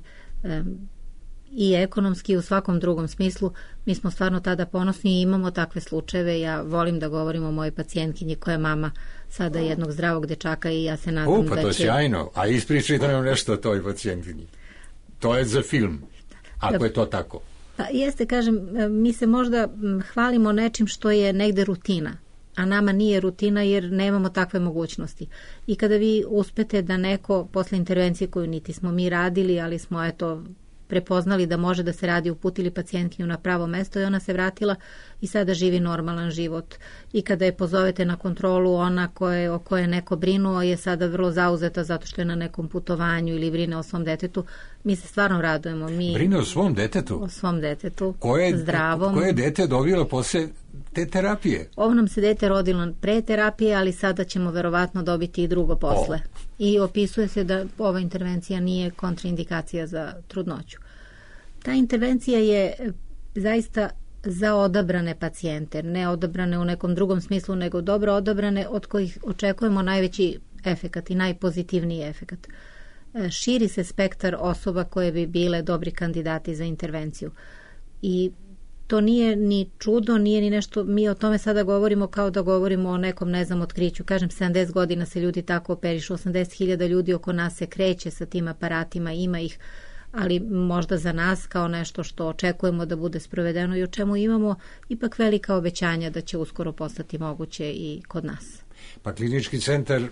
i ekonomski i u svakom drugom smislu. Mi smo stvarno tada ponosni i imamo takve slučajeve. Ja volim da govorim o mojoj pacijentkinji koja je mama sada jednog zdravog dečaka i ja se nadam pa to je sjajno. A ispričajte nam nešto o toj pacijentkinji. To je za film, ako je to tako. Pa jeste, kažem, mi se možda hvalimo nečim što je negde rutina, a nama nije rutina jer nemamo takve mogućnosti. I kada vi uspete da neko posle intervencije koju niti smo mi radili, ali smo prepoznali da može da se radi, uputili pacijentkinju na pravo mesto i ona se vratila i sada živi normalan život. I kada je pozovete na kontrolu, ona o kojoj je neko brinuo je sada vrlo zauzeta zato što je na nekom putovanju ili brine o svom detetu. Mi se stvarno radujemo. Brine o svom detetu? O svom detetu, zdravom. Koje je dete dobilo posle te terapije? Ovo nam se dete rodilo pre terapije, ali sada ćemo verovatno dobiti i drugo posle. I opisuje se da ova intervencija nije kontraindikacija za trudnoću. Ta intervencija je zaista za odabrane pacijente, ne odabrane u nekom drugom smislu, nego dobro odabrane od kojih očekujemo najveći efekat i najpozitivniji efekat. Širi se spektar osoba koje bi bile dobri kandidati za intervenciju. I to nije ni čudo, nije ni nešto, mi o tome sada govorimo kao da govorimo o nekom, ne znam, otkriću. Kažem, 70 godina se ljudi tako operišu, 80.000 ljudi oko nas se kreće sa tim aparatima, ima ih, ali možda za nas kao nešto što očekujemo da bude sprovedeno i o čemu imamo ipak velika obećanja da će uskoro postati moguće i kod nas. Pa klinički centar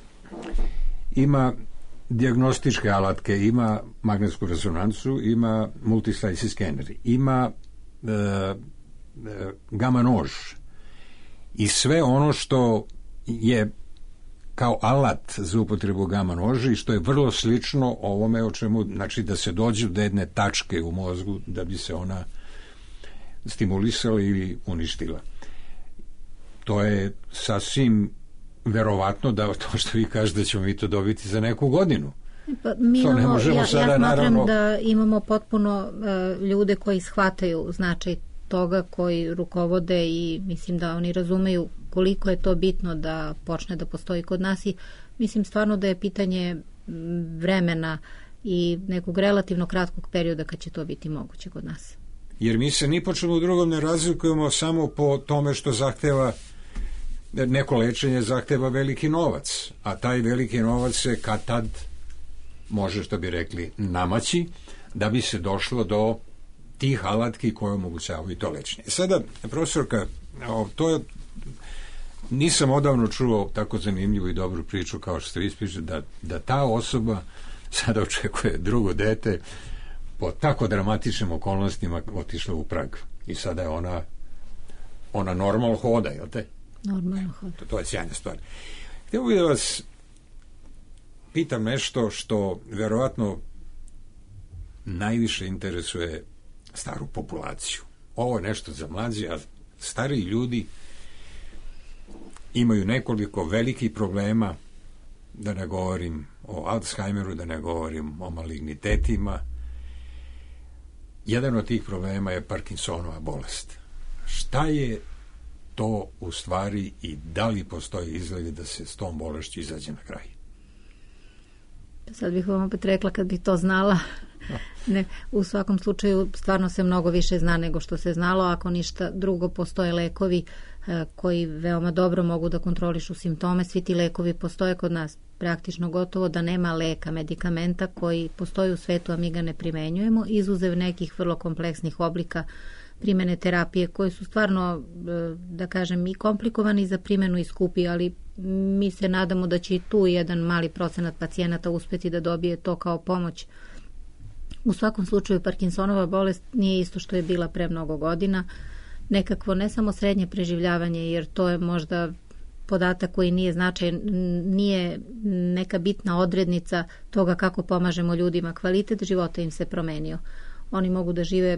ima dijagnostičke alatke, ima magnetsku rezonancu, ima multislice skener, ima gama nož i sve ono što je kao alat za upotrebu gama noži, što je vrlo slično ovome o čemu, znači da se dođe do jedne tačke u mozgu da bi se ona stimulisala ili uništila. To je sasvim verovatno da to što vi kažete da ćemo mi to dobiti za neku godinu. Pa mi imamo, ja smatram da imamo potpuno ljude koji shvataju značaj toga, koji rukovode i mislim da oni razumeju koliko je to bitno da počne da postoji kod nas i mislim stvarno da je pitanje vremena i nekog relativno kratkog perioda kad će to biti moguće kod nas. Jer mi se ni po čemu drugom ne razlikujemo samo po tome što zahteva neko lečenje, zahteva veliki novac, a taj veliki novac se kad tad može, što bi rekli, namaći da bi se došlo do tih alatki koje omogućavaju to lečenje. Sada, profesorka, to je, nisam odavno čuo tako zanimljivu i dobru priču kao što ste ispričali, da ta osoba sada očekuje drugo dete po tako dramatičnim okolnostima otišla u Prag i sada je ona normalno hoda, jel te? Normalno hoda. To je sjajna stvar. Htio bih da vas pitam nešto što verovatno najviše interesuje staru populaciju. Ovo je nešto za mlađe, a stariji ljudi imaju nekoliko velikih problema, da ne govorim o Alzheimeru, da ne govorim o malignitetima. Jedan od tih problema je Parkinsonova bolest. Šta je to u stvari i da li postoji izgledi da se s tom bolešću izađe na kraj? Sad bih vam opet rekla kad bih to znala. Ne, u svakom slučaju stvarno se mnogo više zna nego što se znalo. Ako ništa drugo, postoje lekovi koji veoma dobro mogu da kontrolišu simptome. Svi ti lekovi postoje kod nas. Praktično gotovo da nema leka, medikamenta koji postoji u svetu, a mi ga ne primenjujemo, izuzev nekih vrlo kompleksnih oblika primene terapije koji su stvarno, da kažem, i komplikovani za primenu i skupi, ali mi se nadamo da će i tu jedan mali procenat pacijenata uspeti da dobije to kao pomoć. U svakom slučaju Parkinsonova bolest nije isto što je bila pre mnogo godina. Nekakvo ne samo srednje preživljavanje, jer to je možda podatak koji nije značajan, nije neka bitna odrednica toga kako pomažemo ljudima. Kvalitet života im se promenio. Oni mogu da žive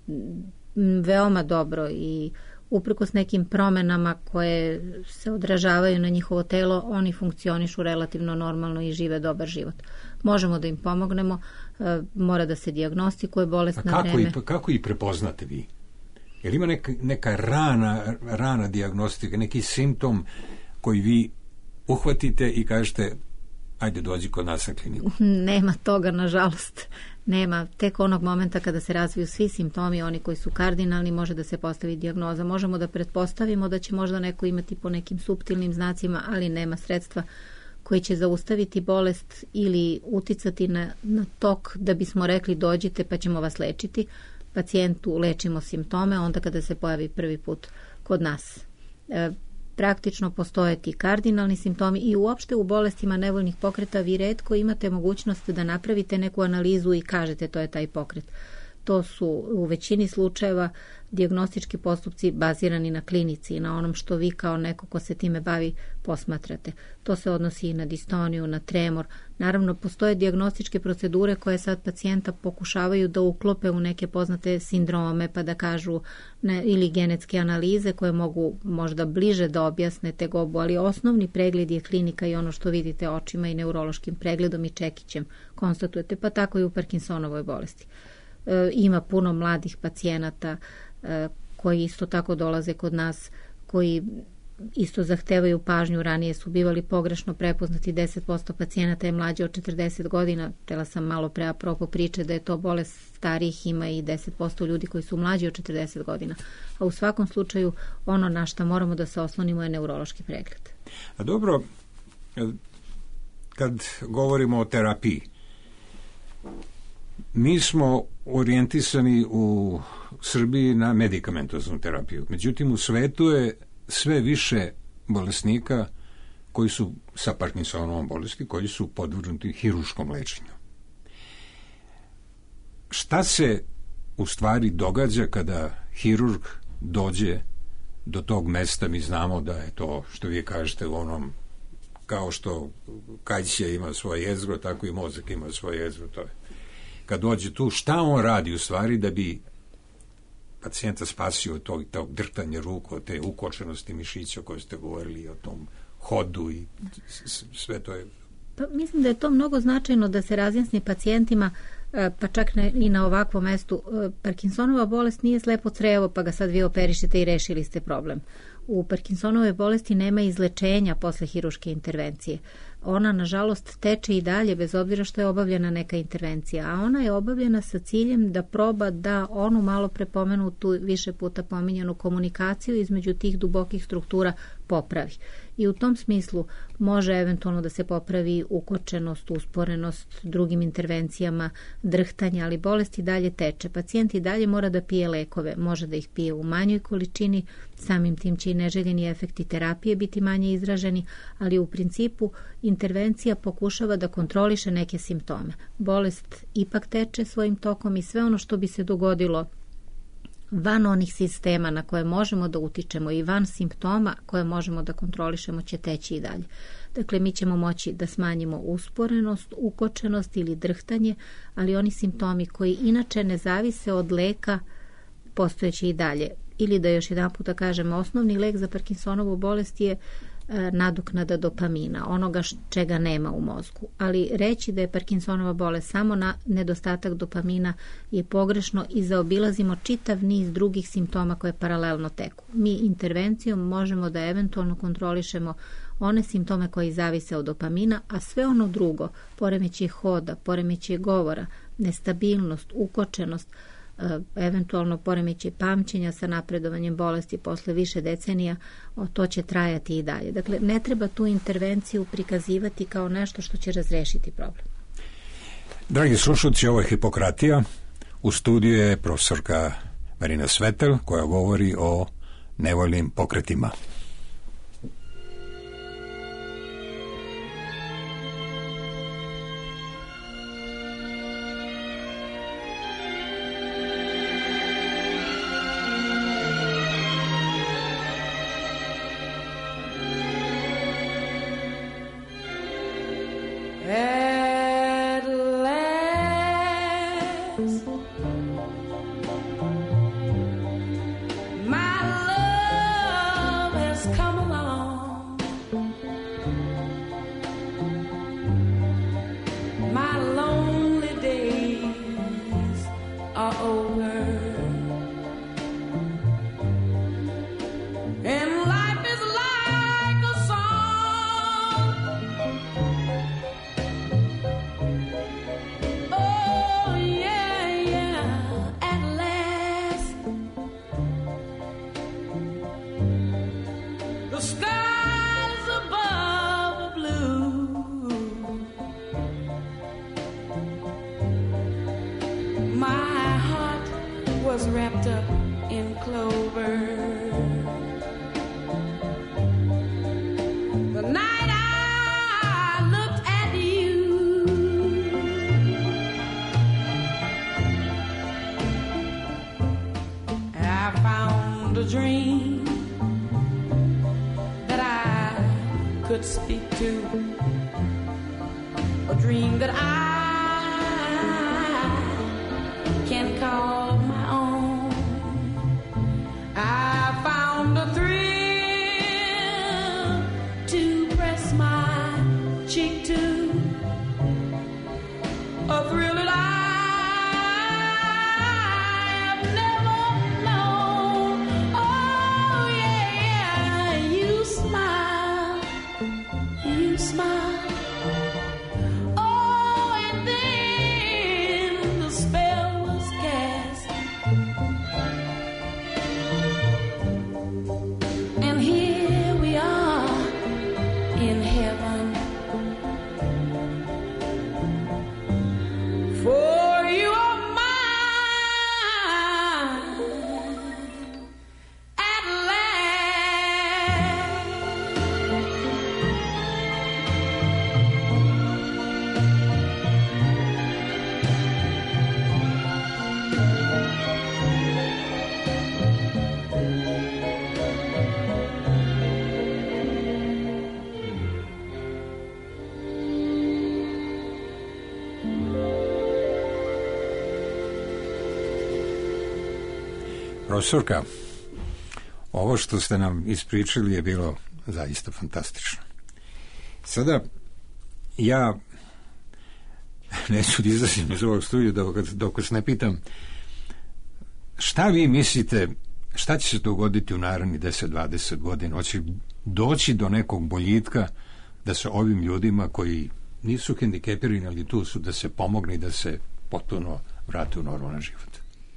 veoma dobro i uprkos nekim promenama koje se odražavaju na njihovo telo, oni funkcionišu relativno normalno i žive dobar život. Možemo da im pomognemo, mora da se dijagnostikuje bolest na vreme. Kako i prepoznate vi? Jer ima neka rana dijagnostika, neki simptom koji vi uhvatite i kažete ajde dođi kod nas na kliniku? Nema toga, nažalost. Nema. Tek onog momenta kada se razviju svi simptomi, oni koji su kardinalni, može da se postavi dijagnoza. Možemo da pretpostavimo da će možda neko imati po nekim suptilnim znacima, ali nema sredstva koji će zaustaviti bolest ili uticati na tok da bismo rekli dođite pa ćemo vas lečiti. Pacijentu lečimo simptome onda kada se pojavi prvi put kod nas. Praktično postoje ti kardinalni simptomi i uopšte u bolestima nevoljnih pokreta vi retko imate mogućnost da napravite neku analizu i kažete to je taj pokret. To su u većini slučajeva dijagnostički postupci bazirani na klinici i na onom što vi kao neko ko se time bavi posmatrate. To se odnosi i na distoniju, na tremor. Naravno, postoje dijagnostičke procedure koje sad pacijenta pokušavaju da uklope u neke poznate sindrome, pa da kažu ili genetske analize koje mogu možda bliže da objasne tegobu, ali osnovni pregled je klinika i ono što vidite očima i neurološkim pregledom i čekićem konstatujete, pa tako i u Parkinsonovoj bolesti. Ima puno mladih pacijenata koji isto tako dolaze kod nas, koji isto zahtevaju pažnju. Ranije su bivali pogrešno prepoznati, 10% pacijenata je mlađe od 40 godina. Htela sam malo pre apropo priče da je to bolest starijih, ima i 10% ljudi koji su mlađi od 40 godina. A u svakom slučaju ono na šta moramo da se oslonimo je neurološki pregled. A dobro, kad govorimo o terapiji, mi smo orijentisani u Srbiji na medikamentoznu terapiju. Međutim, u svetu je sve više bolesnika koji su sa Parkinsonovom bolesti, koji su podvrgnuti hirurškom lečenju. Šta se u stvari događa kada hirurg dođe do tog mesta? Mi znamo da je to, što vi kažete, u onom, kao što kajsija ima svoje jezgro, tako i mozak ima svoje jezgro, to je. Kad dođe tu, šta on radi u stvari da bi pacijenta spasio od tog drhtanja ruku, od te ukočenosti mišića o kojoj ste govorili, o tom hodu i sve to je... Pa, mislim da je to mnogo značajno da se razjasni pacijentima, pa čak i na ovakvom mestu. Parkinsonova bolest nije slepo crevo, pa ga sad vi operišete i rešili ste problem. U Parkinsonove bolesti nema izlečenja posle hirurške intervencije. Ona, nažalost, teče i dalje bez obzira što je obavljena neka intervencija, a ona je obavljena sa ciljem da proba da onu malo prepomenutu, više puta pominjanu komunikaciju između tih dubokih struktura popravi. I u tom smislu može eventualno da se popravi ukočenost, usporenost drugim intervencijama, drhtanje, ali bolest i dalje teče. Pacijent i dalje mora da pije lekove, može da ih pije u manjoj količini, samim tim će i neželjeni efekti terapije biti manje izraženi, ali u principu intervencija pokušava da kontroliše neke simptome. Bolest ipak teče svojim tokom i sve ono što bi se dogodilo van onih sistema na koje možemo da utičemo i van simptoma koje možemo da kontrolišemo će teći i dalje. Dakle, mi ćemo moći da smanjimo usporenost, ukočenost ili drhtanje, ali oni simptomi koji inače ne zavise od leka postojeći i dalje. Ili da još jedan puta kažem, osnovni lek za Parkinsonovu bolest je nadoknada dopamina, onoga čega nema u mozgu. Ali reći da je Parkinsonova bolest samo na nedostatak dopamina je pogrešno i zaobilazimo čitav niz drugih simptoma koje paralelno teku. Mi intervencijom možemo da eventualno kontrolišemo one simptome koji zavise od dopamina, a sve ono drugo, poremećaj hoda, poremećaj govora, nestabilnost, ukočenost, eventualno poremećaj pamćenja sa napredovanjem bolesti posle više decenija, to će trajati i dalje. Dakle, ne treba tu intervenciju prikazivati kao nešto što će razrešiti problem. Dragi slušalci, ovo je Hipokratija. U studiju je profesorka Marina Svetel koja govori o nevoljnim pokretima. Profesorka, ovo što ste nam ispričali je bilo zaista fantastično. Sada, ja neću da izlazim iz ovog studija dok vas ne pitam šta vi mislite, šta će se dogoditi u narednih 10-20 godina? Hoće doći do nekog boljitka da se ovim ljudima koji nisu hendikepirani, ali tu su da se pomogne i da se potpuno vrate u normalan život?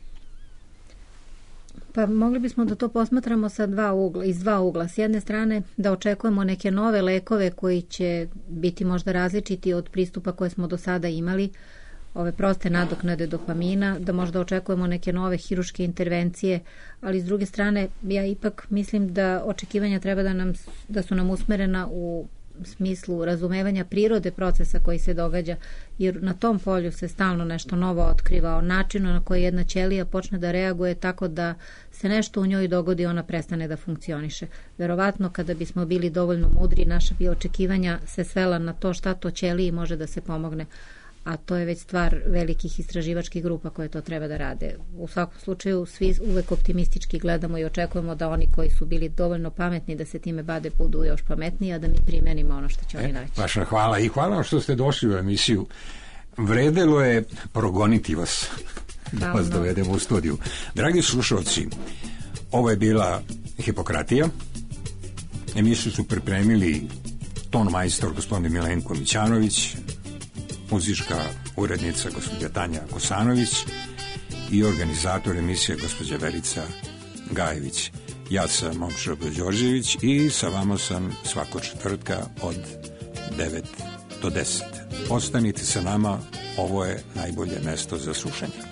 Pa mogli bismo da to posmatramo iz dva ugla. S jedne strane da očekujemo neke nove lekove koji će biti možda različiti od pristupa koje smo do sada imali, ove proste nadoknade dopamina, da možda očekujemo neke nove hiruške intervencije, ali s druge strane ja ipak mislim da očekivanja treba da su nam usmerena u smislu razumevanja prirode procesa koji se događa, jer na tom polju se stalno nešto novo otkriva, o načinu na koji jedna ćelija počne da reaguje tako da se nešto u njoj dogodi, ona prestane da funkcioniše. Verovatno kada bismo bili dovoljno mudri, naša bi očekivanja se svela na to šta to ćeliji može da se pomogne. a to je već stvar velikih istraživačkih grupa koje to treba da rade. U svakom slučaju svi uvek optimistički gledamo i očekujemo da oni koji su bili dovoljno pametni da se time bade budu još pametniji, a da mi primenimo ono što će oni naći. Vaša hvala i hvala vam što ste došli u emisiju. Vredelo je progoniti vas da vas dovedemo u studiju. Dragi slušalci, ovo je bila Hipokratija. Emisiju su pripremili ton majstor gospodin Milenko Mićanović, muzička urednica gospođa Tanja Kosanović i organizator emisije gospođa Verica Gajević. Ja sam Momčilo Đorđević i sa vama sam svakog četvrtka od 9 do 10. Ostanite sa nama, ovo je najbolje mesto za slušanje.